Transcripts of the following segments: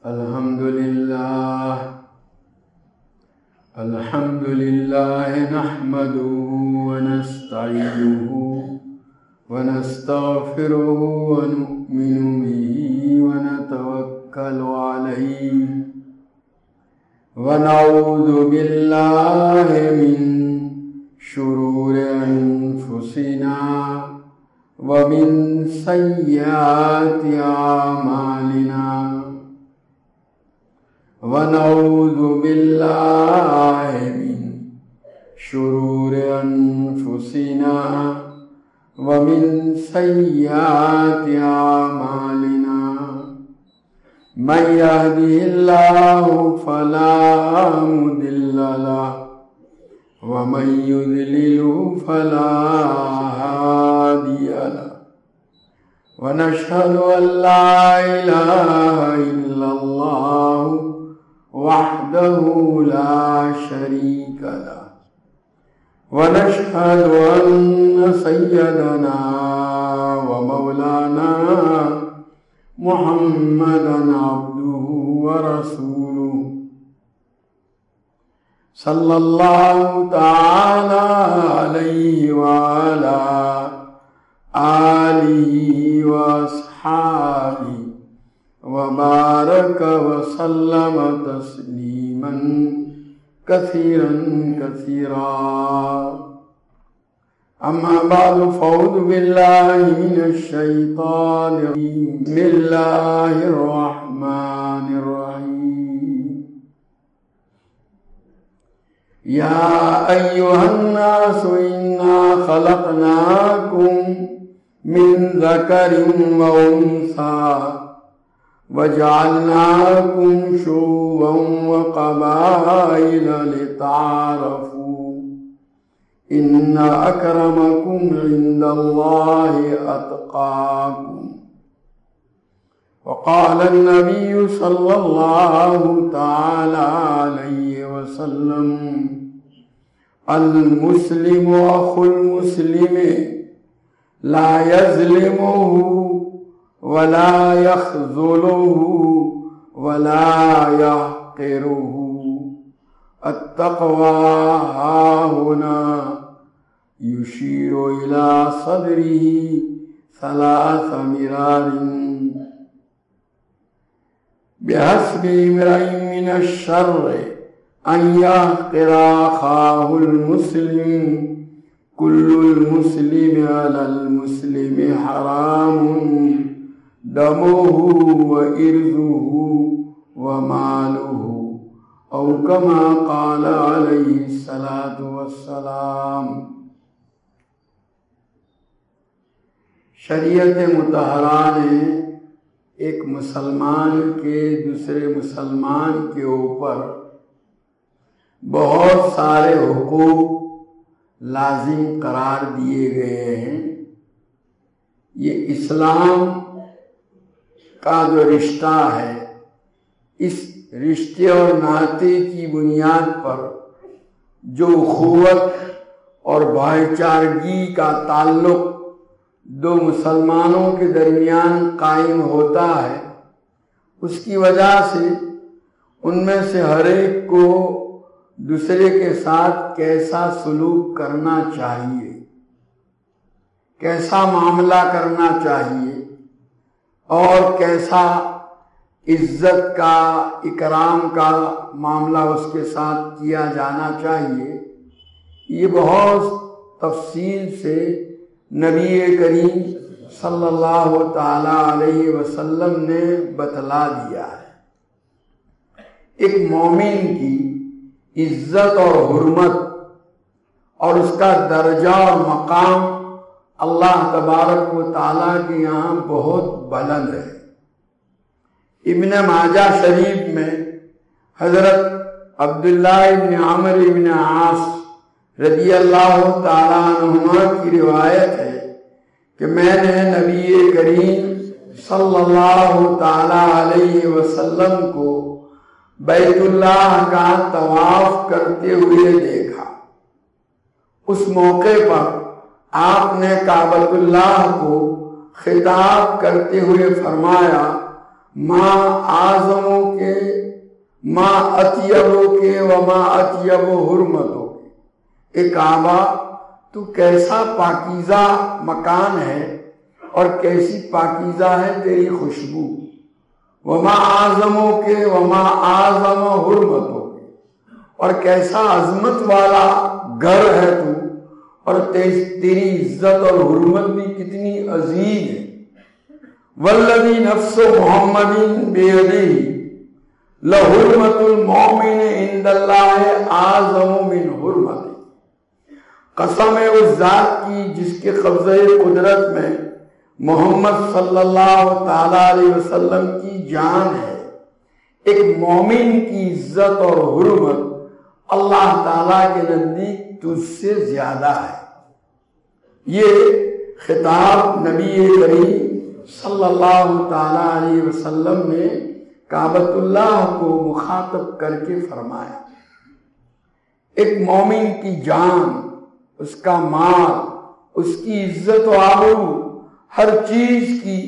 الحمد لله نحمده ونستعينه ونستغفره ونؤمن به ونتوكل عليه ونعوذ بالله من شرور أنفسنا ومن سيئات أعمالنا ونعوذ بالله من شرور أنفسنا ومن سيئات أعمالنا من يهده الله فلا مضل له ومن يضلل فلا هادي له ونشهد أن لا إله إلا الله وحده لا شريك له ونشهد أن سيدنا ومولانا محمدا عبده ورسوله صلى الله تعالى عليه وعلى آله وأصحابه وبارك وسلم تسليما كثيرا أما بعد فأعوذ بالله من الشيطان الرجيم بسم الله الرحمن الرحيم يا أيها الناس إنا خلقناكم من ذكر وأنثى وجعلناكم شعوبا وقبائل لتعارفوا إن أكرمكم عند الله أتقاكم وقال النبي صلى الله تعالى عليه وسلم المسلم أخو المسلم لا يظلمه ولا يخذله ولا يحقره التقوى هاهنا يشير إلى صدره 3 مرار بحسب امرئ من الشر أن يحقر أخاه المسلم كل المسلم على المسلم حرام دمه وإرثه وماله أو كما قال عليه الصلاة والسلام۔ شریعت مطہرہ نے ایک مسلمان کے دوسرے مسلمان کے اوپر بہت سارے حقوق لازم قرار دیے گئے ہیں۔ یہ اسلام کا جو رشتہ ہے، اس رشتے اور ناطے کی بنیاد پر جو اخوت اور بھائی چارگی کا تعلق دو مسلمانوں کے درمیان قائم ہوتا ہے، اس کی وجہ سے ان میں سے ہر ایک کو دوسرے کے ساتھ کیسا سلوک کرنا چاہیے، کیسا معاملہ کرنا چاہیے اور کیسا عزت کا اکرام کا معاملہ اس کے ساتھ کیا جانا چاہیے، یہ بہت تفصیل سے نبی کریم صلی اللہ تعالی علیہ وسلم نے بتلا دیا ہے۔ ایک مومن کی عزت اور حرمت اور اس کا درجہ اور مقام اللہ تبارک و تعالیٰ کے یہاں بہت بلند ہے۔ ابن ماجہ شریف میں حضرت عبداللہ ابن عمرو ابن عاص رضی اللہ تعالیٰ عنہما کی روایت ہے کہ میں نے نبی کریم صلی اللہ تعالیٰ علیہ وسلم کو بیت اللہ کا طواف کرتے ہوئے دیکھا۔ اس موقع پر آپ نے کعبۃ اللہ کو خطاب کرتے ہوئے فرمایا، ماں اعظموں کے ما اطیبو کے وما اطیبو حرمتو کے، اے کعبہ تو کیسا پاکیزہ مکان ہے اور کیسی پاکیزہ ہے تیری خوشبو، وما اعظمو کے وما اعظم حرمتو کے، اور کیسا عظمت والا گھر ہے تو، اور تیری عزت اور حرمت بھی کتنی عظیم ہے۔ والذی نفس محمد بیدہ لحرمت المؤمن عند اللہ اعظم من حرمتہ، قسم ہے اس ذات کی جس کے قبضہ قدرت میں محمد صلی اللہ تعالی علیہ وسلم کی جان ہے، ایک مومن کی عزت اور حرمت اللہ تعالیٰ کے نزدیک تجھ سے زیادہ ہے۔ یہ خطاب نبی کریم صلی اللہ تعالی علیہ وسلم نے کعبۃ اللہ کو مخاطب کر کے فرمایا۔ ایک مومن کی جان، اس کا مال، اس کی عزت و آبرو، ہر چیز کی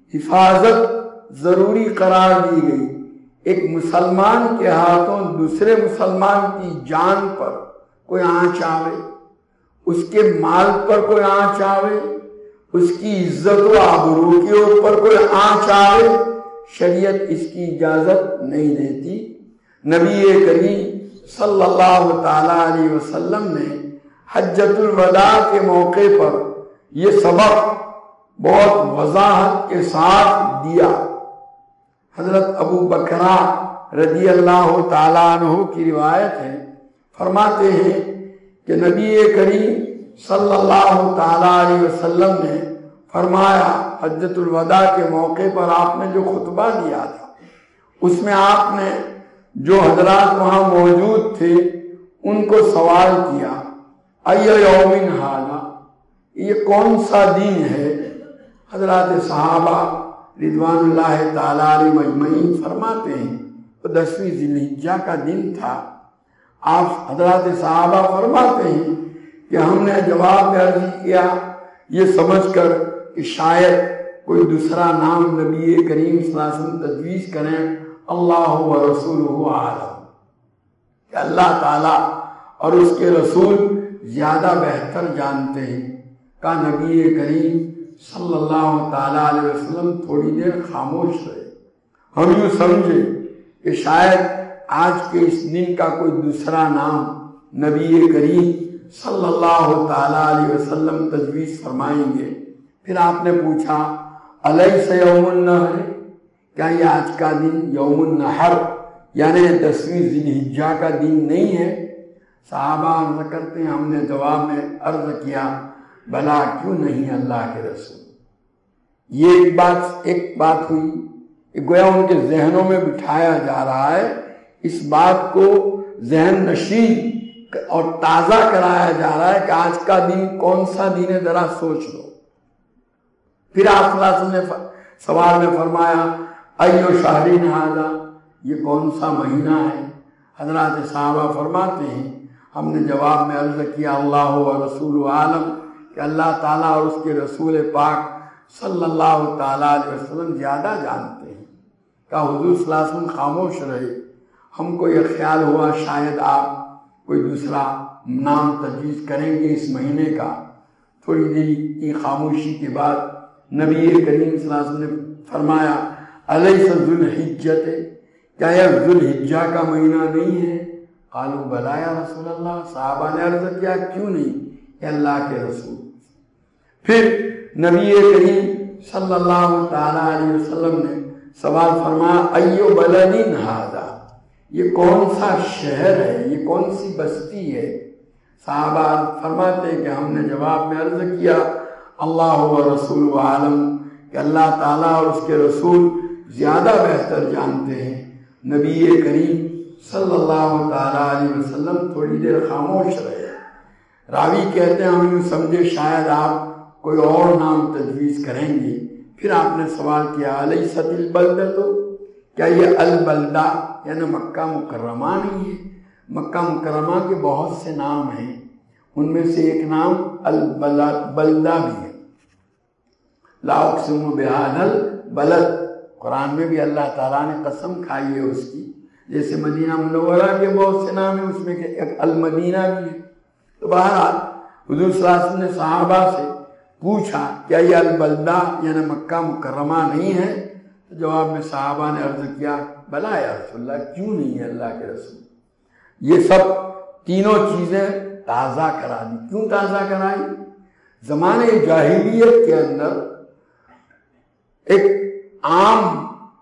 حفاظت ضروری قرار دی گئی۔ ایک مسلمان کے ہاتھوں دوسرے مسلمان کی جان پر کوئی آنچ آوے، اس کے مال پر کوئی آنچ آوے، اس کی عزت و آبرو کے اوپر کوئی آنچ آوے، شریعت اس کی اجازت نہیں دیتی۔ نبی کریم صلی اللہ تعالی علیہ وسلم نے حجۃ الوداع کے موقع پر یہ سبق بہت وضاحت کے ساتھ دیا۔ حضرت ابو بکرہ رضی اللہ تعالیٰ عنہ کی روایت ہے، فرماتے ہیں کہ نبی کریم صلی اللہ تعالیٰ علیہ وسلم نے فرمایا، حجۃ الوداع کے موقع پر آپ نے جو خطبہ دیا تھا اس میں آپ نے جو حضرات وہاں موجود تھے ان کو سوال کیا، ای یوم ھذا، یہ کون سا دن ہے؟ حضرات صحابہ رضوان اللہ تعالیٰ علیہ مجمعین فرماتے ہیں وہ 10ویں ذی الحجہ کا دن تھا۔ آپ حضرات صحابہ فرماتے ہیں کہ ہم نے جواب میں عرض کیا یہ سمجھ کر کہ شاید کوئی دوسرا نام نبی کریم صلی اللہ علیہ وسلم تجویز کریں، اللہ و رسولہ اعلم، کہ اللہ تعالیٰ اور اس کے رسول زیادہ بہتر جانتے ہیں۔ کہ نبی کریم صلی اللہ تعالیٰ علیہ وسلم تھوڑی دیر خاموش رہے۔ ہم یوں سمجھے کہ شاید آج کے اس دن کا کوئی دوسرا نام نبی کریم صلی اللہ تعالیٰ علیہ وسلم تجویز فرمائیں گے۔ پھر آپ نے پوچھا، الیس یوم النحر، کیا یہ آج کا دن یوم النحر یعنی 10ویں ذی الحجہ کا دن نہیں ہے؟ صحابہ عرض کرتے ہیں ہم نے جواب میں عرض کیا، بلا کیوں نہیں اللہ کے رسول۔ یہ ایک بات ہوئی، گویا ان کے ذہنوں میں بٹھایا جا رہا ہے، اس بات کو ذہن نشین اور تازہ کرایا جا رہا ہے کہ آج کا دن کون سا دن ہے، ذرا سوچ لو۔ پھر آپ صلی اللہ علیہ وسلم نے سوال میں فرمایا، ایو شہر ھذا، یہ کون سا مہینہ ہے؟ حضرات صحابہ فرماتے ہیں ہم نے جواب میں عرض کیا، اللہ و رسول عالم، کہ اللہ تعالیٰ اور اس کے رسول پاک صلی اللہ تعالیٰ علیہ وسلم زیادہ جانتے ہیں۔ کہ حضور صلی اللہ علیہ وسلم خاموش رہے۔ ہم کو یہ خیال ہوا شاید آپ کوئی دوسرا نام تجویز کریں گے اس مہینے کا۔ تھوڑی دیر کی خاموشی کے بعد نبی کریم صلی اللہ علیہ وسلم نے فرمایا، الیس ذو الحجۃ، کیا یہ ذو الحجہ کا مہینہ نہیں ہے؟ قالوا بلا یا رسول اللہ، صحابہ نے عرض کیا کیوں نہیں کہ اللہ کے رسول۔ پھر نبی کریم صلی اللہ تعالیٰ علیہ وسلم نے سوال فرمایا، ایو بلد ھذا، یہ کون سا شہر ہے، یہ کون سی بستی ہے؟ صحابہ فرماتے ہیں کہ ہم نے جواب میں عرض کیا، اللہ و رسول عالم، کہ اللہ تعالیٰ اور اس کے رسول زیادہ بہتر جانتے ہیں۔ نبی کریم صلی اللہ تعالیٰ علیہ وسلم تھوڑی دیر خاموش رہے۔ راوی کہتے ہیں ہم یوں سمجھے شاید آپ کوئی اور نام تجویز کریں گے۔ پھر آپ نے سوال کیا، الیست البلدۃ، کیا یہ البلدہ یعنی مکہ مکرمہ نہیں ہے؟ مکہ مکرمہ کے بہت سے نام ہیں، ان میں سے ایک نام البلدہ بھی ہے۔ لا اقسم بہذا البلد، قرآن میں بھی اللہ تعالیٰ نے قسم کھائی ہے اس کی، جیسے مدینہ منورہ کے بہت سے نام ہیں، اس میں ایک المدینہ بھی ہے۔ تو بہرحال حضور صلی اللہ علیہ وسلم نے صحابہ سے پوچھا کیا یہ البلدہ یعنی مکہ مکرمہ نہیں ہے؟ تو جواب میں صحابہ نے عرض کیا بلا یا رسول اللہ، کیوں نہیں ہے اللہ کے رسول؟ یہ سب تینوں چیزیں تازہ کرا دی۔ کیوں تازہ کرائی؟ زمانے جاہلیت کے اندر ایک عام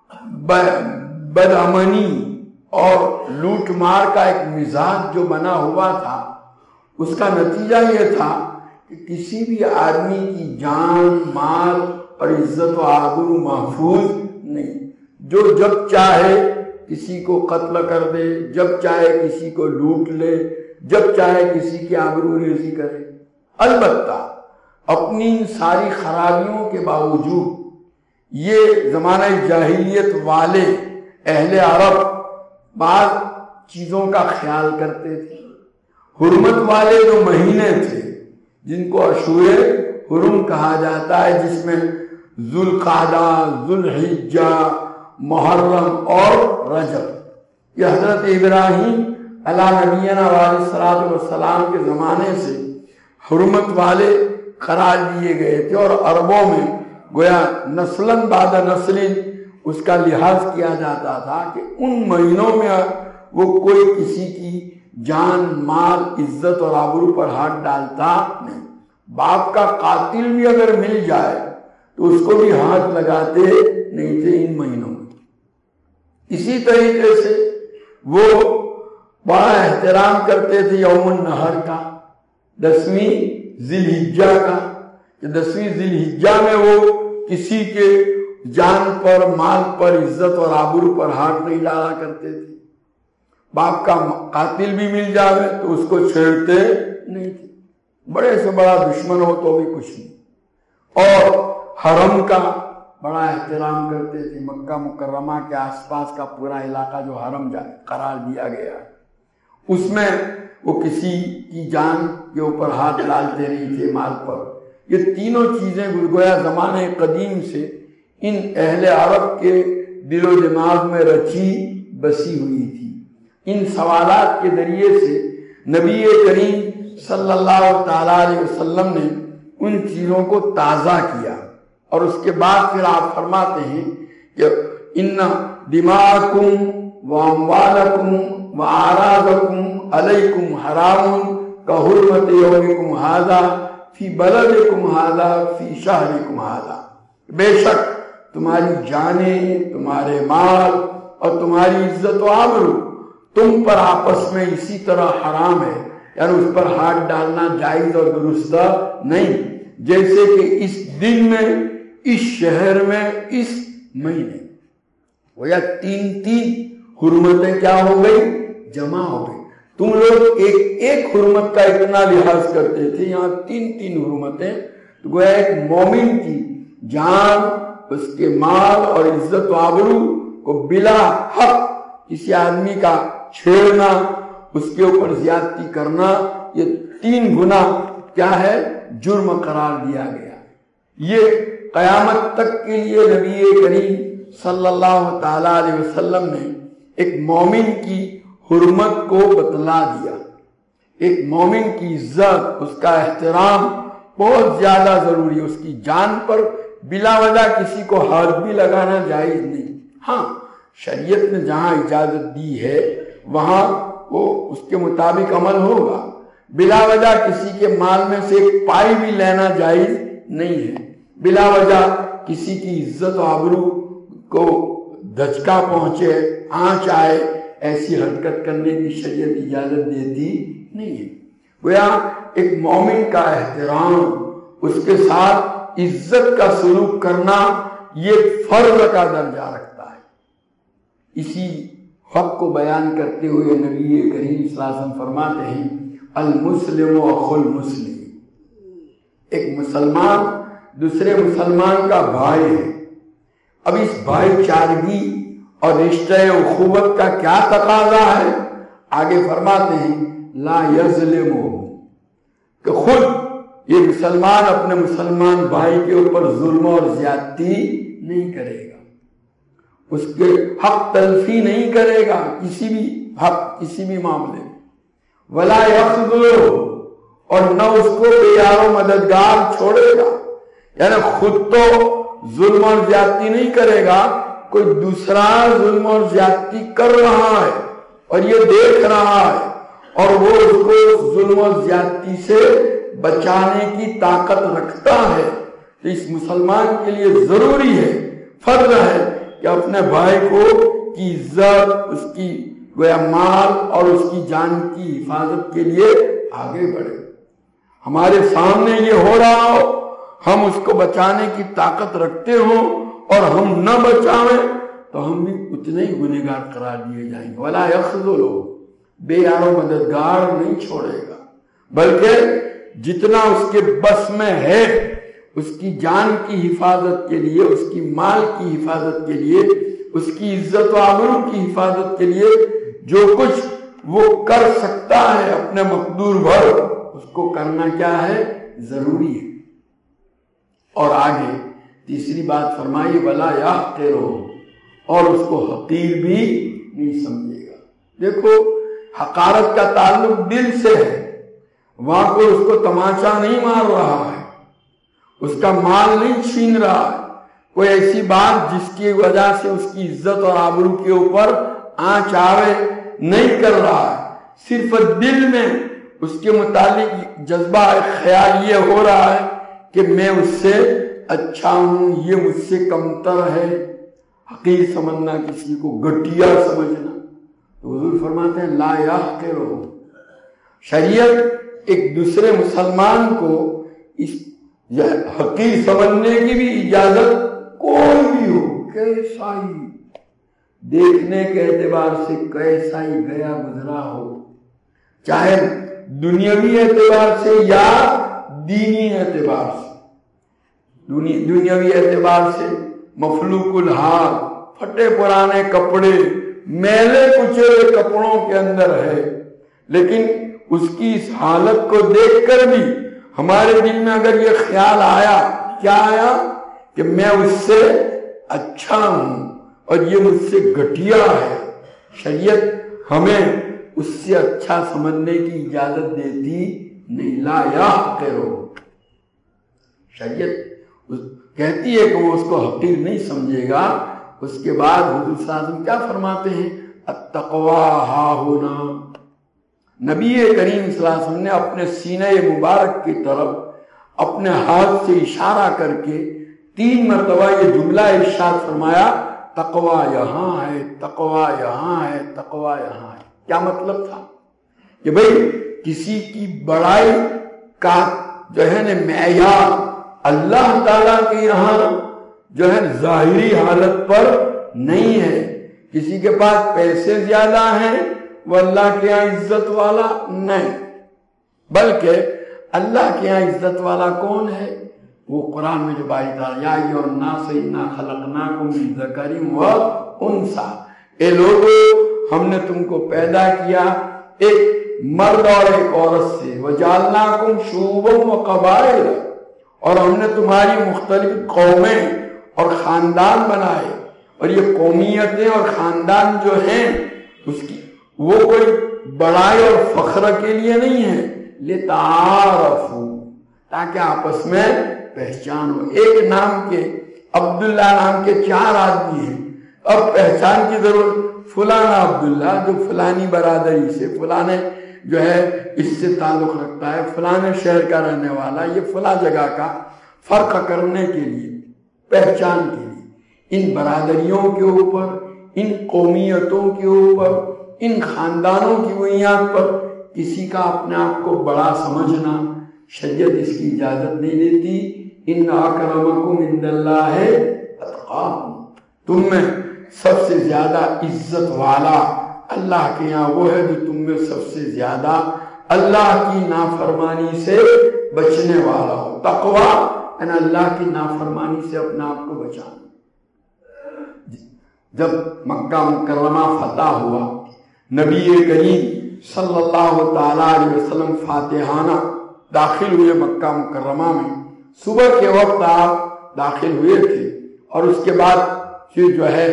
بدامنی اور لوٹ مار کا ایک مزاج جو بنا ہوا تھا، اس کا نتیجہ یہ تھا کہ کسی بھی آدمی کی جان، مال اور عزت و آبرو محفوظ نہیں۔ جو جب چاہے کسی کو قتل کر دے، جب چاہے کسی کو لوٹ لے، جب چاہے کسی کی آبرو ریزی کرے۔ البتہ اپنی ساری خرابیوں کے باوجود یہ زمانہ جاہلیت والے اہل عرب بعض چیزوں کا خیال کرتے تھے۔ حرمت والے جو مہینے تھے جن کو اشہر حرم کہا جاتا ہے، جس میں ذوالقعدہ، ذوالحجہ، محرم اور رجب، یہ حضرت ابراہیم علیہ نبینا علیہ الصلوۃ والسلام کے زمانے سے حرمت والے قرار دیے گئے تھے، اور عربوں میں گویا نسلاً بعد نسل اس کا لحاظ کیا جاتا تھا کہ ان مہینوں میں وہ کوئی کسی کی جان، مال، عزت اور آبرو پر ہاتھ ڈالتا نہیں۔ باپ کا قاتل بھی اگر مل جائے تو اس کو بھی ہاتھ لگاتے نہیں تھے ان مہینوں میں۔ اسی طریقے سے وہ بڑا احترام کرتے تھے یوم النحر کا، 10ویں ذی الحجہ کا، کہ 10ویں ذی الحجہ میں وہ کسی کے جان پر، مال پر، عزت اور آبرو پر ہاتھ نہیں ڈالا کرتے تھے۔ باپ کا قاتل بھی مل جائے تو اس کو چھیڑتے نہیں تھے، بڑے سے بڑا دشمن ہو تو بھی کچھ نہیں۔ اور حرم کا بڑا احترام کرتے تھے۔ مکہ مکرمہ کے آس پاس کا پورا علاقہ جو حرم قرار دیا گیا ہے، اس میں وہ کسی کی جان کے اوپر ہاتھ ڈالتے نہیں تھے، مال پر۔ یہ تینوں چیزیں گویا زمانے قدیم سے ان اہل عرب کے دل و دماغ میں رچی بسی ہوئی تھی۔ ان سوالات کے ذریعے سے نبی کریم صلی اللہ تعالیٰ علیہ وسلم نے ان چیزوں کو تازہ کیا، اور اس کے بعد پھر آپ فرماتے ہیں کہ ان دماءکم و اموالکم و اعراضکم علیکم حرام کحرمت یومکم ھذا فی بلدکم ھذا فی شہرکم ھذا، بے شک تمہاری جانیں، تمہارے مال اور تمہاری عزت و آبرو تم پر آپس میں اسی طرح حرام ہے، یعنی اس پر ہاتھ ڈالنا جائز اور درست نہیں، جیسے کہ اس دن میں، اس شہر میں، اس مہینے۔ وہ یا تین حرمتیں کیا ہو گئی؟ جمع ہو گئی۔ تم لوگ ایک حرمت کا اتنا لحاظ کرتے تھے، یہاں تین حرمتیں۔ تو گویا ایک مومن کی جان، اس کے مال اور عزت و آبرو کو بلا حق کسی آدمی کا چھیڑنا، اس کے اوپر زیادتی کرنا، یہ 3 گنا کیا ہے؟ جرم قرار دیا گیا۔ یہ قیامت تک کے لیے نبی کریم صلی اللہ تعالی علیہ وسلم نے ایک مومن کی حرمت کو بتلا دیا۔ ایک مومن کی عزت، اس کا احترام بہت زیادہ ضروری ہے۔ اس کی جان پر بلا وجہ کسی کو ہاتھ بھی لگانا جائز نہیں۔ ہاں، شریعت نے جہاں اجازت دی ہے وہاں وہ اس کے مطابق عمل ہوگا۔ بلا وجہ کسی کے مال میں سے ایک پائی بھی لینا جائز نہیں ہے۔ بلا وجہ کسی کی عزت و آبرو کو دھچکا پہنچے، آنچ آئے، ایسی حرکت کرنے کی شریعت اجازت دیتی نہیں ہے۔ گویا ایک مومن کا احترام، اس کے ساتھ عزت کا سلوک کرنا، یہ فرض کا درجہ رکھتا ہے۔ اسی حق کو بیان کرتے ہوئے نبی کریم صلی اللہ علیہ وسلم فرماتے ہیں المسلم اخو المسلم، ایک مسلمان دوسرے مسلمان کا بھائی ہے۔ اب اس بھائی چارگی اور رشتہ اخوت کا کیا تقاضا ہے؟ آگے فرماتے ہیں لا یظلمہ، کہ خود یہ مسلمان اپنے مسلمان بھائی کے اوپر ظلم اور زیادتی نہیں کرے گا، اس کے حق تلفی نہیں کرے گا کسی بھی حق کسی بھی معاملے میں، ولا یخذلہ، اور نہ اس کو بے یار و مددگار چھوڑے گا، یعنی خود تو ظلم اور زیادتی نہیں کرے گا، کوئی دوسرا ظلم اور زیادتی کر رہا ہے اور یہ دیکھ رہا ہے اور وہ اس کو ظلم اور زیادتی سے بچانے کی طاقت رکھتا ہے، تو اس مسلمان کے لیے ضروری ہے، فرض ہے کہ اپنے بھائی کو کی عزت، اس کی گویا مال اور اس کی جان کی حفاظت کے لیے آگے بڑھے۔ ہمارے سامنے یہ ہو رہا ہو، ہم اس کو بچانے کی طاقت رکھتے ہوں اور ہم نہ بچائیں تو ہم بھی اتنے ہی گنہگار قرار دیے جائیں گے۔ ولا یخذلہ، بے یار و مددگار نہیں چھوڑے گا، بلکہ جتنا اس کے بس میں ہے اس کی جان کی حفاظت کے لیے، اس کی مال کی حفاظت کے لیے، اس کی عزت و آبرو کی حفاظت کے لیے جو کچھ وہ کر سکتا ہے اپنے مقدور بھر، اس کو کرنا کیا ہے؟ ضروری ہے۔ اور آگے تیسری بات فرمائی، ولا یحقرہ، اور اس کو حقیر بھی نہیں سمجھے گا۔ دیکھو حقارت کا تعلق دل سے ہے، وہاں کوئی اس کو تماچا نہیں مار رہا ہے، اس کا مال نہیں چھین رہا ہے، کوئی ایسی بات جس کی وجہ سے اس کی عزت اور آبرو کے اوپر آنچ آوے نہیں کر رہا ہے، صرف دل میں اس کے متعلق جذبہ خیال یہ ہو رہا ہے کہ میں اس سے اچھا ہوں، یہ مجھ سے کمتر ہے۔ حقیر سمجھنا، کسی کو گھٹیا سمجھنا، تو حضور فرماتے ہیں لا یحقرہ۔ شریعت ایک دوسرے مسلمان کو اس حقیر سمجھنے کی بھی اجازت کوئی بھی ہو، کیسا ہی دیکھنے کے اعتبار سے کیسا ہی گیا گزرا ہو، چاہے دنیاوی اعتبار سے یا دینی اعتبار سے۔ دنیاوی اعتبار سے مفلوق الحال، پھٹے پرانے کپڑے، میلے کچے کپڑوں کے اندر ہے، لیکن اس کی اس حالت کو دیکھ کر بھی ہمارے دل میں اگر یہ خیال آیا، کیا آیا؟ کہ میں اس سے اچھا ہوں اور یہ مجھ سے گھٹیا ہے، شریعت ہمیں اس سے اچھا سمجھنے کی اجازت دیتی نہیں۔ لا یحقرہ، شریعت کہتی ہے کہ وہ اس کو حقیر نہیں سمجھے گا۔ اس کے بعد حضور صلی اللہ علیہ وسلم کیا فرماتے ہیں؟ التقوی ہاہنا۔ نبی کریم صلی اللہ علیہ وسلم نے اپنے سینہ مبارک کی طرف اپنے ہاتھ سے اشارہ کر کے 3 مرتبہ یہ جملہ ارشاد فرمایا، تقوی یہاں ہے، تقوی یہاں ہے، تقوی یہاں ہے۔ کیا مطلب تھا؟ کہ بھئی کسی کی بڑائی کا جو ہے نا معیار اللہ تعالیٰ کے یہاں جو ہے ظاہری حالت پر نہیں ہے۔ کسی کے پاس پیسے زیادہ ہیں وہ اللہ کے یہاں عزت والا نہیں، بلکہ اللہ کے یہاں عزت والا کون ہے؟ وہ قرآن میں جو باری تعالیٰ یا ایھا الناس انا خلقناکم من ذکر و انثی، اے لوگو ہم نے تم کو پیدا کیا ایک مرد اور ایک عورت سے، وجعلناکم شعوبا و قبائل، اور ہم نے تمہاری مختلف قومیں اور خاندان بنائے، اور یہ قومیتیں اور خاندان جو ہیں اس کی وہ کوئی بڑائی اور فخر کے لیے نہیں ہے، لتعارفوا، تاکہ آپس میں پہچان ہو۔ ایک نام کے عبداللہ نام کے 4 آدمی ہیں، اب پہچان کی ضرورت، فلانا عبداللہ جو فلانی برادری سے، فلانے جو ہے اس سے تعلق رکھتا ہے، فلانے شہر کا رہنے والا، یہ فلاں جگہ کا، فرق کرنے کے لیے، پہچان کے لیے۔ ان برادریوں کے اوپر، ان قومیتوں کے اوپر، ان خاندانوں کی بنیاد پر کسی کا اپنے آپ کو بڑا سمجھنا شریعت اس کی اجازت نہیں دیتی۔ ان اکرمکم عند اللہ اتقاکم، تم میں سب سے زیادہ عزت والا اللہ کے یہاں وہ ہے جو تم میں سب سے زیادہ اللہ کی نافرمانی سے بچنے والا ہو۔ تقوی یعنی اللہ کی نافرمانی سے اپنے آپ کو بچانا۔ جب مکہ مکرمہ فتح ہوا، نبی کریم صلی اللہ تعالیٰ علیہ وسلم فاتحانہ داخل ہوئے مکہ مکرمہ میں، صبح کے وقت آپ داخل ہوئے تھے، اور اس کے بعد پھر جو ہے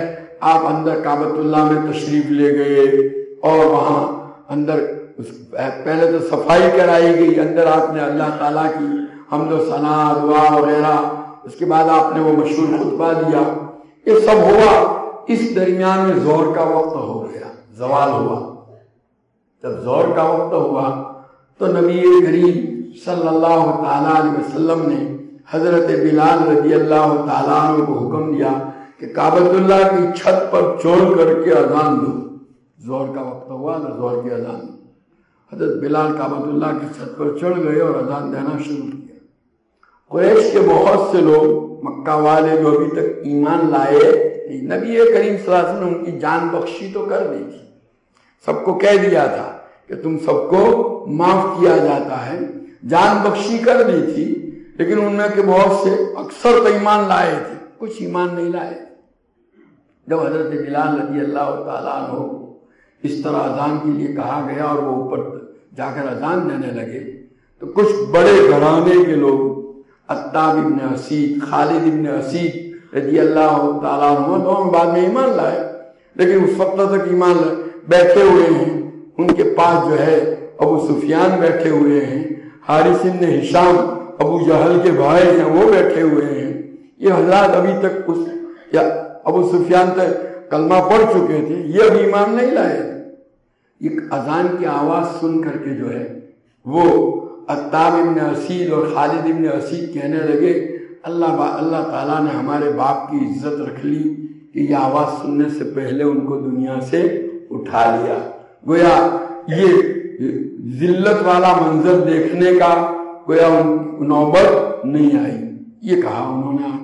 آپ اندر کعبۃ اللہ میں تشریف لے گئے اور وہاں اندر پہلے تو صفائی کرائی گئی، اندر آپ نے اللہ تعالیٰ کی حمد و ثنا، دعا وغیرہ، اس کے بعد آپ نے وہ مشہور خطبہ دیا، یہ سب ہوا۔ اس درمیان میں ظہر کا وقت ہو گیا، زوال ہوا۔ جب ظہر کا وقت ہوا تو نبی کریم صلی اللہ تعالیٰ علیہ وسلم نے حضرت بلال رضی اللہ تعالیٰ عنہ کو حکم دیا کہ کعبۃ اللہ کی چھت پر چڑھ کر کے اذان دو۔ ظہر کا وقت ہوا تو ظہر کی اذان دو۔ حضرت بلال کعبۃ اللہ کی چھت پر چڑھ گئے اور اذان دینا شروع کیا۔ قریش کے بہت سے لوگ، مکہ والے جو ابھی تک ایمان لائے، نبی کریم صلی اللہ علیہ وسلم نے ان کی جان بخشی تو کر دی تھی، سب کو کہہ دیا تھا کہ تم سب کو معاف کیا جاتا ہے، جان بخشی کر دی تھی، لیکن ان میں کے بہت سے اکثر تو ایمان لائے تھے، کچھ ایمان نہیں لائے۔ جب حضرت بلال رضی اللہ تعالیٰ عنہ کو اس طرح اذان کے لیے کہا گیا اور وہ اوپر جا کر اذان دینے لگے تو کچھ بڑے گھرانے کے لوگ، عتاب ابن اسید، خالد ابن اسید رضی اللہ تعالیٰ عنہ، دونوں بعد میں ایمان لائے لیکن اس وقت تک ایمان لائے، بیٹھے ہوئے ہیں۔ ان کے پاس جو ہے ابو سفیان بیٹھے ہوئے ہیں، حارث بن ہشام ابو جہل کے بھائی ہیں، وہ بیٹھے ہوئے ہیں۔ یہ حضرات ابھی تک یا ابو سفیان تک کلمہ پڑھ چکے تھے، یہ ابھی ایمان نہیں لائے۔ ایک اذان کی آواز سن کر کے جو ہے وہ عتاب ابن اسید اور خالد ابن اسید کہنے لگے اللہ تعالیٰ نے ہمارے باپ کی عزت رکھ لی کہ یہ آواز سننے سے پہلے ان کو دنیا سے اٹھا لیا، گویا یہ ذلت والا منظر دیکھنے کا گویا نوبت نہیں آئی، یہ کہا انہوں نے۔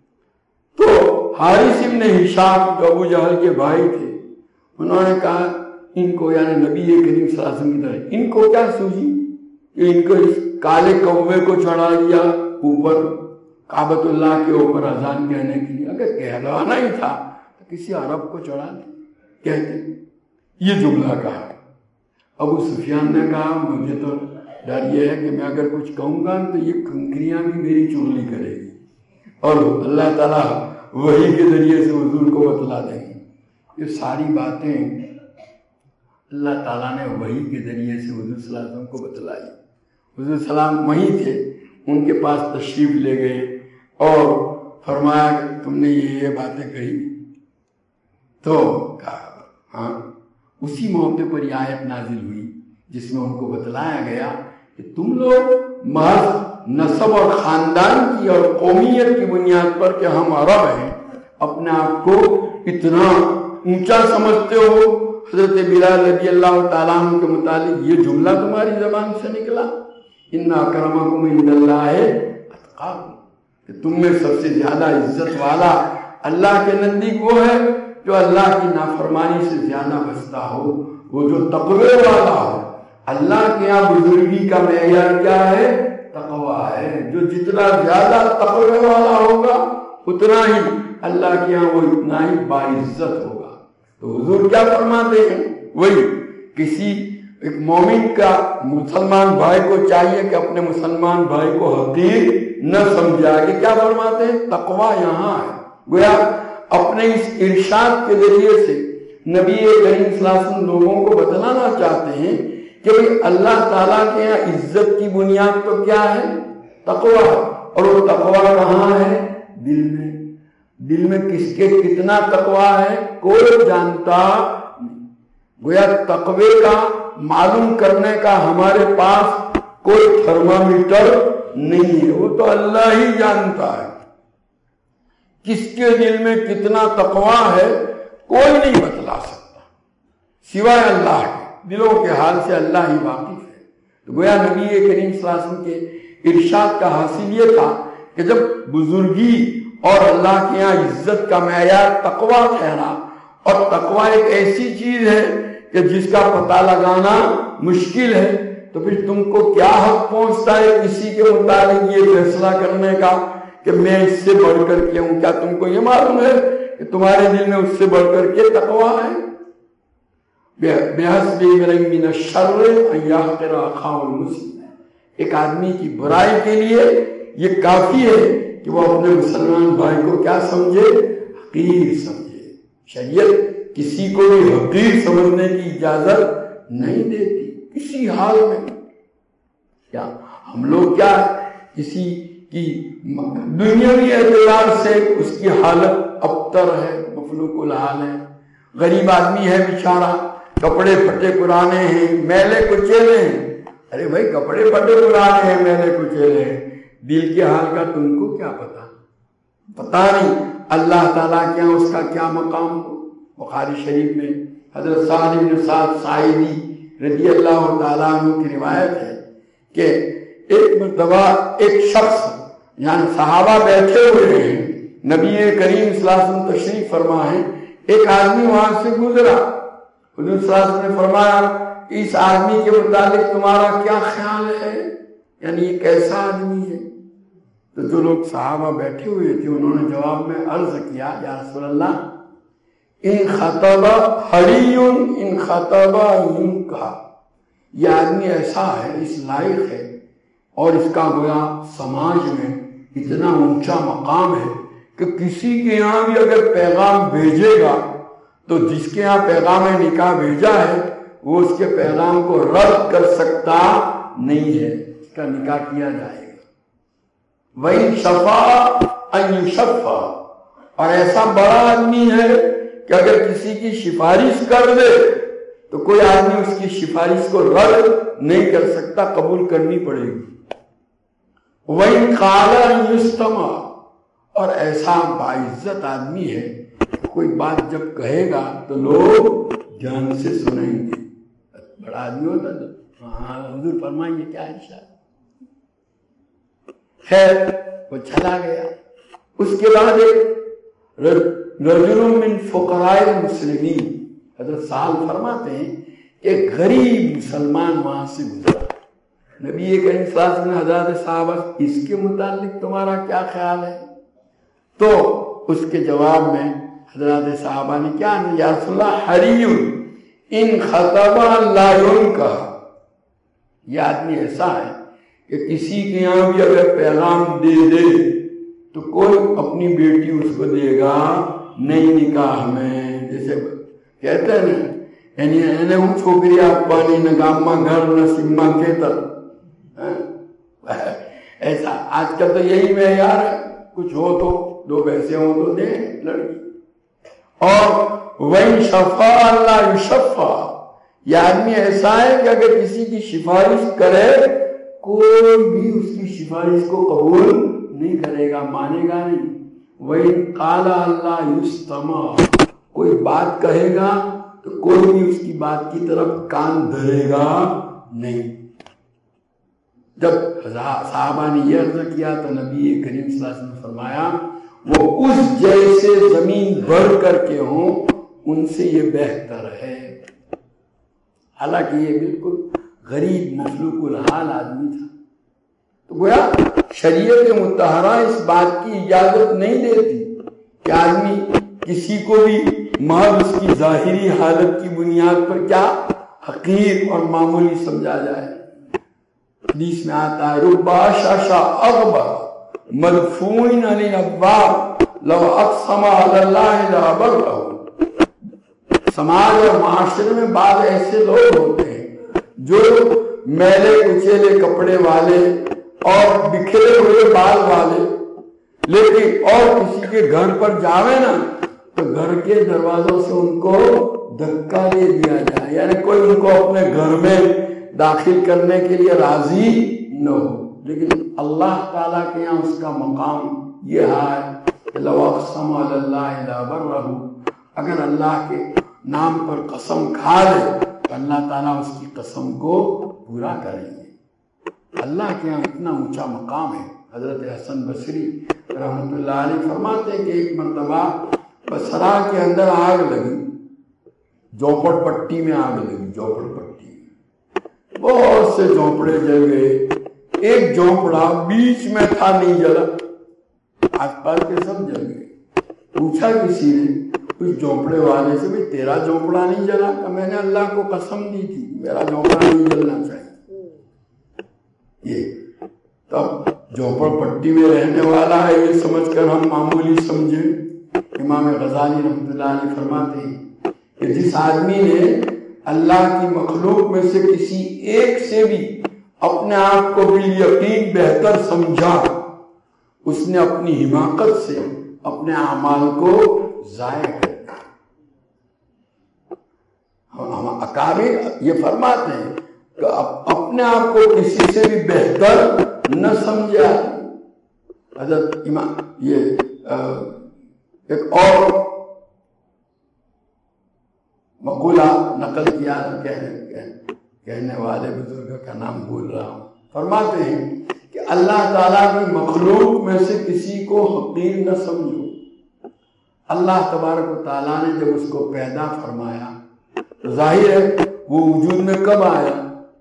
تو حارث ابن ہشام جو ابو جہل کے بھائی تھے، انہوں نے کہا ان کو، یعنی نبی کریم صلی اللہ علیہ وسلم کی طرح، ان کو کیا سوجی کہ ان کو اس کالے کوے کو چڑھا دیا اوپر کعبۃ اللہ کے اوپر اذان کہنے کے لیے؟ اگر کہلوانا ہی تھا تو کسی عرب کو چڑھا دے کہتے۔ یہ جملہ کہا۔ ابو سفیان نے کہا مجھے تو ڈر یہ ہے کہ میں اگر کچھ کہوں گا تو یہ کنکریاں بھی میری چغلی کرے گی اور اللہ تعالیٰ وحی کے ذریعے سے حضور کو بتلا دیں گے۔ یہ ساری باتیں اللہ تعالیٰ نے وحی کے ذریعے سے حضور صلی اللہ علیہ وسلم کو بتلائی۔ حضور صلی اللہ علیہ وسلم وہیں تھے، ان کے پاس تشریف لے گئے اور فرمایا کہ تم نے یہ باتیں کہی، تو کہا ہاں۔ اسی موقع پر یہ آیت نازل ہوئی جس میں ان کو بتلایا گیا کہ تم لوگ محض نسب اور خاندان کی اور قومیت کی بنیاد پر کہ ہم عرب ہیں اپنے آپ کو اتنا اونچا سمجھتے ہو۔ حضرت بلال رضی اللہ تعالیٰ عنہ کے متعلق یہ جملہ تمہاری زبان سے نکلا، ان اکرمکم عند اللہ اتقاکم، کہ تم میں سب سے زیادہ عزت والا اللہ کے نزدیک وہ ہے جو اللہ کی نافرمانی سے زیادہ بچتا ہو، وہ جو تقوی والا ہو۔ اللہ کے یہاں بزرگی کا معیار کیا ہے؟ تقوی ہے۔ جو جتنا زیادہ تقوی والا ہوگا اتنا ہی اللہ کے یہاں وہ اتنا ہی باعزت ہوگا۔ تو حضور کیا فرماتے ہیں؟ وہی کسی ایک مومن کا مسلمان بھائی کو چاہیے کہ اپنے مسلمان بھائی کو حقیر نہ سمجھا، کہ کیا فرماتے ہیں؟ تقوی یہاں ہے۔ گویا اپنے اس ارشاد کے ذریعے سے نبی کریم صلی اللہ علیہ وسلم لوگوں کو بتلانا چاہتے ہیں کہ اللہ تعالیٰ کے یہاں عزت کی بنیاد تو کیا ہے؟ تقوی۔ اور وہ تقوی کہاں ہے؟ دل میں۔ دل میں کس کے کتنا تقوی ہے کوئی جانتا نہیں۔ گویا تقوی کا معلوم کرنے کا ہمارے پاس کوئی تھرمامیٹر نہیں ہے، وہ تو اللہ ہی جانتا ہے کس کے دل میں کتنا تقوی ہے، کوئی نہیں بتلا سکتا سوائے اللہ کے۔ دلوں کے حال سے اللہ ہی واقف ہے۔ تو گویا نبی کریم صلی اللہ علیہ وسلم کے ارشاد کا حاصل یہ تھا کہ جب بزرگی اور اللہ کے یہاں عزت کا معیار تقوی ٹھہرا، اور تقوی ایک ایسی چیز ہے کہ جس کا پتہ لگانا مشکل ہے، تو پھر تم کو کیا حق پہنچتا ہے کسی کے متعلق یہ فیصلہ کرنے کا کہ میں اس سے بڑھ کر کے ہوں؟ کیا تم کو یہ معلوم ہے کہ تمہارے دل میں اس سے بڑھ کر کے تقوی ہے؟ بِحَسْبِ امْرِئٍ مِّنَ الشَّرِّ أَن يَحْقِرَ أَخَاهُ الْمُسْلِمَ، ایک آدمی کی برائی کے لیے یہ کافی ہے کہ وہ اپنے مسلمان بھائی کو کیا سمجھے؟ حقیر سمجھے، شریعت کسی کو بھی حقیر سمجھنے کی اجازت نہیں دیتی کسی حال میں. کیا ہم لوگ کیا کسی کی دنیاوی اعتبار سے اس کی حالت ابتر ہے، مفلوق الحال ہے. غریب آدمی ہے بیچارہ، کپڑے پھٹے پرانے ہیں، میلے کچیلے ہیں. ارے بھائی کپڑے پھٹے پرانے ہیں، میلے کچیلے ہیں، دل کے حال کا تم کو کیا پتا نہیں اللہ تعالیٰ کیا اس کا کیا مقام ہو. بخاری شریف میں حضرت سعد بن سعد ساعدی رضی اللہ تعالیٰ عنہ کی روایت ہے کہ ایک مرتبہ ایک شخص یعنی صحابہ بیٹھے ہوئے ہیں، نبی کریم صلی اللہ علیہ وسلم تشریف فرما ہے، ایک آدمی وہاں سے گزرا. حضور صلی اللہ علیہ وسلم نے فرمایا اس آدمی کے متعلق تمہارا کیا خیال ہے، یعنی یہ کیسا آدمی ہے؟ تو جو لوگ صحابہ بیٹھے ہوئے تھے انہوں نے جواب میں عرض کیا یا رسول اللہ ان خطب حری ان خطب کا، یہ آدمی ایسا ہے، اس لائق ہے اور اس کا گویا سماج میں اتنا اونچا مقام ہے کہ کسی کے یہاں بھی اگر پیغام بھیجے گا تو جس کے یہاں پیغام نکاح بھیجا ہے وہ اس کے پیغام کو رد کر سکتا نہیں ہے، اس کا نکاح کیا جائے گا. وَإِن شَفَا أَن يُشَفَّا، اور ایسا بڑا آدمی ہے کہ اگر کسی کی سفارش کر دے تو کوئی آدمی اس کی سفارش کو رد نہیں کر سکتا، قبول کرنی پڑے گی. وَإِن قَالَ أَن يُسْتَمَعَ، اور ایسا باعزت آدمی ہے کوئی بات جب کہے گا تو لوگ دھیان سے سنیں گے. بڑا آدمی ہوتا تو ہاں حضور فرمائیں گے کیا ارشاد. خیر وہ چلا گیا. اس کے بعد ایک رجل من فقراء المسلمین، حضرت صاحب فرماتے ہیں ایک غریب مسلمان وہاں سے گزرا. نبی کریم صلی اللہ علیہ وسلم نے حضرت صحابہ اس کے متعلق تمہارا کیا خیال ہے؟ تو اس کے جواب میں حضرت صحابہ نے کیا یا رسول اللہ حری ان خطبہ لا ينکح، یہ آدمی ایسا ہے کہ کسی کے یہاں بھی اگر پیغام دے دے تو کوئی اپنی بیٹی اس کو دے گا نہیں نکاح میں. جیسے کہتے ہیں نا یعنی وہ چھوکری آپ پانی نہ گاما گھر نہ سما کے تر، ایسا آج کل تو یہی معیار ہے، کچھ ہو تو دو پیسے ہو تو دے لڑکی. اور وَإِن شَفَّا لَا يُشَفَّا، یہ آدمی ایسا ہے کہ اگر کسی کی سفارش کرے کوئی بھی اس کی سفارش کو قبول نہیں کرے گا، مانے گا نہیں. وَإِن قَالَ لَا يُسْتَمَعُ، کوئی بات کہے گا تو کوئی بھی اس کی بات کی طرف کان دھرے گا نہیں. جب صحابہ نے یہ عرض کیا تو نبی کریم صلی اللہ علیہ وسلم نے فرمایا وہ اس جیسے زمین بھر کر کے ہوں ان سے یہ بہتر ہے. حالانکہ یہ بالکل غریب مفلوق الحال آدمی تھا. تو گویا شریعت مطہرہ اس بات کی اجازت نہیں دیتی کہ آدمی کسی کو بھی محض اس کی ظاہری حالت کی بنیاد پر کیا حقیر اور معمولی سمجھا جائے. حدیث میں آتا ہے ربا شاشا اغبا مدفوعن علی الابواب لو اقسم علی اللہ لابرہ. سماج اور معاشرے میں بعض ایسے لوگ ہوتے ہیں جو میلے کچیلے کپڑے والے اور بکھرے ہوئے بال والے، لیکن اور کسی کے گھر پر جاوے نا تو گھر کے دروازوں سے ان کو دھکا دے دیا جائے، یعنی کوئی ان کو اپنے گھر میں داخل کرنے کے لیے راضی نہ ہو. لیکن اللہ تعالیٰ کے یہاں اس کا مقام یہ ہے کہ لو اقسم علی اللہ لابرہ، اگر اللہ کے نام پر قسم کھا لے تو اللہ تعالیٰ اس کی قسم کو پورا کریں گے. اللہ کے یہاں اتنا اونچا مقام ہے. حضرت حسن بصری رحمۃ اللہ علیہ فرماتے ہیں کہ ایک مرتبہ بصرہ کے اندر آگ لگی، جھونپڑ پٹی میں آگ لگی. جھونپڑ پٹی میں بہت سے جھونپڑے جل گئے، ایک جھونپڑا بیچ میں تھا نہیں جلا، آس پاس کے سب جل گئے. پوچھا کسی نے اس جھونپڑے والے سے بھی تیرا جھونپڑا نہیں جلا؟ کہ میں نے اللہ کو قسم دی تھی میرا جھونپڑا نہیں جلنا چاہیے. یہ تب جھونپڑ پٹی میں رہنے والا ہے یہ سمجھ کر ہم معمولی سمجھیں، امام غزالی رحمۃ اللہ علیہ فرماتے ہیں کہ جس آدمی نے اللہ کی مخلوق میں سے کسی ایک سے بھی اپنے آپ کو بالیقین بہتر سمجھا، اس نے اپنی حماقت سے اپنے اعمال کو ضائع کر دیا۔ ہم اکابر یہ فرماتے ہیں کہ اپنے آپ کو کسی سے بھی بہتر نہ سمجھا۔ حضرت امام یہ ایک اور مقولہ نقل کیا، کہنے والے بزرگ کا نام بھول رہا ہوں، فرماتے ہیں کہ اللہ تعالیٰ کی مخلوق میں سے کسی کو حقیر نہ سمجھو۔ اللہ تبارک و تعالیٰ نے جب اس کو پیدا فرمایا تو ظاہر ہے وہ وجود میں کب آیا؟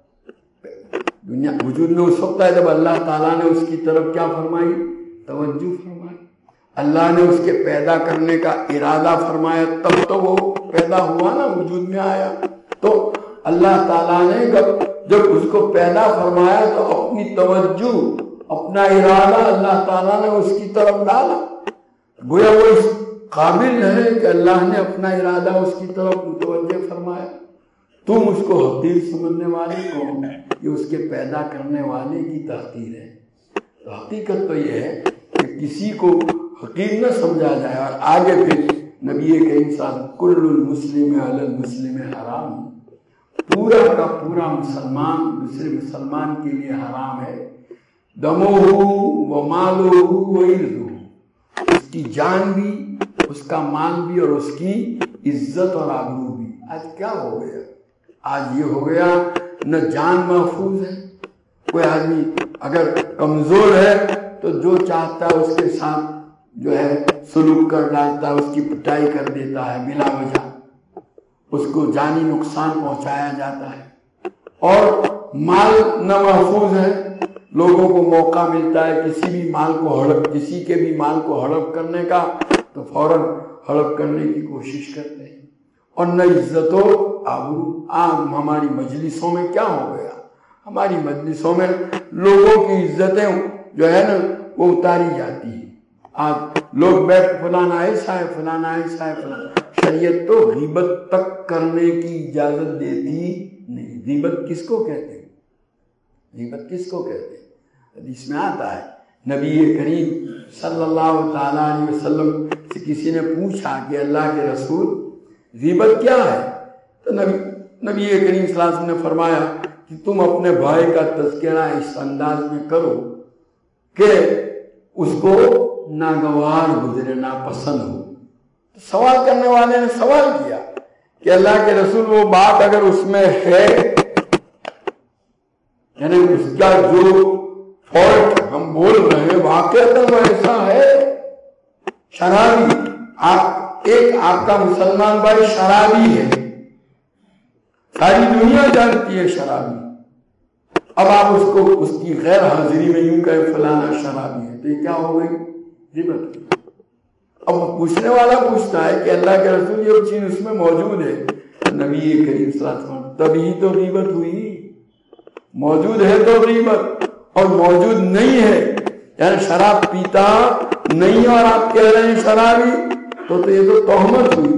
دنیا وجود میں اس وقت ہے جب اللہ تعالیٰ نے اس کی طرف کیا فرمائی؟ توجہ فرمائی۔ اللہ نے اس کے پیدا کرنے کا ارادہ فرمایا، تب تو وہ پیدا ہوا نا، وجود میں آیا۔ تو اللہ تعالیٰ نے جب اس کو پیدا فرمایا تو اپنی توجہ، اپنا ارادہ اللہ تعالیٰ نے اس کی طرف ڈالا۔ گویا وہ اس قابل ہے کہ اللہ نے اپنا ارادہ اس کی طرف متوجہ فرمایا۔ تم اس کو حقیر سمجھنے والے کون؟ یہ اس کے پیدا کرنے والے کی تحقیر ہے۔ تو حقیقت تو یہ ہے کہ کسی کو حقیر نہ سمجھا جائے۔ اور آگے پھر نبی کریم صلی اللہ علیہ وسلم کل المسلم علی المسلم حرام، پورا کا پورا مسلمان دوسرے مسلمان کے لیے حرام ہے۔ دمہ و مالہ و عرضہ، اس کی جان بھی، اس کا مال بھی، اور اس کی عزت اور آبرو بھی۔ آج کیا ہو گیا؟ آج یہ ہو گیا نہ جان محفوظ ہے، کوئی آدمی اگر کمزور ہے تو جو چاہتا ہے اس کے ساتھ جو ہے سلوک کر ڈالتا ہے، اس کی پٹائی کر دیتا ہے بلا وجہ، اس کو جانی نقصان پہنچایا جاتا ہے۔ اور مال نہ محفوظ ہے، لوگوں کو موقع ملتا ہے کسی بھی مال کو ہڑپ، کسی کے بھی مال کو ہڑپ کرنے کا تو فوراً ہڑپ کرنے کی کوشش کرتے ہیں۔ اور نہ عزت و آبرو۔ آج ہماری مجلسوں میں کیا ہو گیا؟ ہماری مجلسوں میں لوگوں کی عزتیں جو ہے نا وہ اتاری جاتی ہیں۔ آج لوگ بیٹھ فلانا ایسا ہے، فلانا ایسا ہے، فلانا۔ شریعت تو غیبت تک کرنے کی اجازت دیتی نہیں۔ غیبت کس کو کہتے ہیں؟ غیبت کس کو کہتے ہیں؟ حدیث میں آتا ہے، نبی کریم صلی اللہ تعالیٰ علیہ وسلم سے کسی نے پوچھا کہ اللہ کے رسول غیبت کیا ہے؟ تو نبی کریم صلی اللہ علیہ وسلم نے فرمایا کہ تم اپنے بھائی کا تذکرہ اس انداز میں کرو کہ اس کو ناگوار گزرے، ناپسند ہو۔ تو سوال کرنے والے نے سوال کیا کہ اللہ کے رسول وہ بات اگر اس میں ہے، یعنی اس کا جو فالٹ ہم بول رہے ہیں واقعہ وہ ایسا ہے، شرابی، آپ کا مسلمان بھائی شرابی ہے، ساری دنیا جانتی ہے شرابی، اب آپ اس کی غیر حاضری میں یوں کہیں فلانا شرابی ہے، تو یہ کیا ہو گئی؟ غیبت۔ اب پوچھنے والا پوچھتا ہے کہ اللہ کے رسول یہ چیز اس میں موجود ہے، نبی کریم صلی اللہ علیہ وسلم تبھی تو غیبت ہوئی۔ موجود ہے تو غیبت، اور موجود نہیں ہے یعنی شراب پیتا نہیں اور آپ کہہ رہے ہیں شرابی، تو یہ تو تہمت ہوئی۔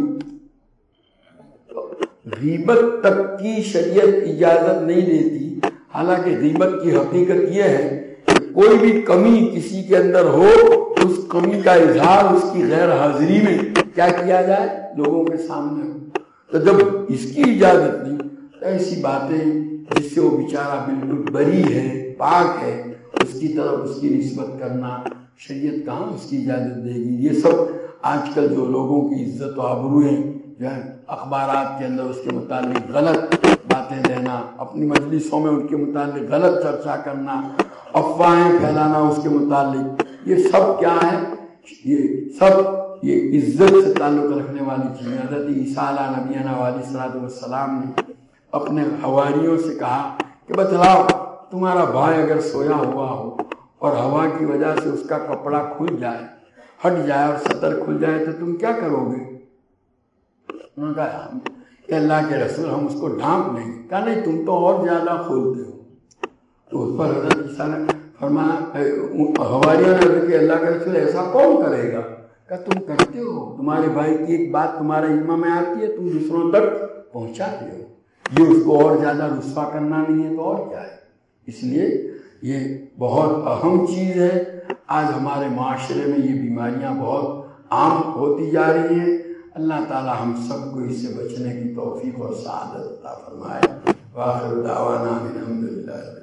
غیبت تک کی شریعت اجازت نہیں دیتی، حالانکہ غیبت کی حقیقت یہ ہے کہ کوئی بھی کمی کسی کے اندر ہو، اس کمی کا اظہار اس کی غیر حاضری میں کیا کیا جائے؟ لوگوں کے سامنے ہو۔ تو جب اس کی اجازت نہیں تو ایسی باتیں جس سے وہ بیچارہ بالکل بری ہے، پاک ہے، اس کی طرف اس کی نسبت کرنا شریعت کہاں اس کی اجازت دے گی؟ یہ سب آج کل جو لوگوں کی عزت و آبروئیں جو ہے اخبارات کے اندر اس کے متعلق غلط باتیں دینا، اپنی مجلسوں میں ان کے متعلق غلط چرچا کرنا، افواہیں پھیلانا اس کے متعلق، یہ سب کیا ہے؟ یہ سب یہ عزت سے تعلق رکھنے والی چیزیں۔ حضرت عیسیٰ علیہ نبینا علیہ الصلوۃ والسلام نے اپنے حواریوں سے کہا کہ بتلاؤ تمہارا بھائی اگر سویا ہوا ہو اور ہوا کی وجہ سے اس کا کپڑا کھل جائے، ہٹ جائے اور سطر کھل جائے تو تم کیا کرو گے؟ انہوں نے کہا کہ اللہ کے رسول ہم اس کو ڈھانپ لیں گے۔ کہا نہیں، تم تو اور زیادہ کھولتے ہو۔ تو اس پر حضرت عیسیٰ نے فرمایا، حواریوں نے کہ اللہ کے رسول ایسا کون کرے گا؟ کہ تم کرتے ہو، تمہارے بھائی کی ایک بات تمہارے علم میں آتی ہے، تم دوسروں تک پہنچاتے ہو، یہ اس کو اور زیادہ رسوا کرنا نہیں ہے تو اور کیا ہے۔ اس لیے یہ بہت اہم چیز ہے۔ آج ہمارے معاشرے میں یہ بیماریاں بہت عام ہوتی جا رہی ہیں۔ اللہ تعالی ہم سب کو اس سے بچنے کی توفیق اور سعادت عطا فرمائے۔ وآخر دعوانا الحمدللہ۔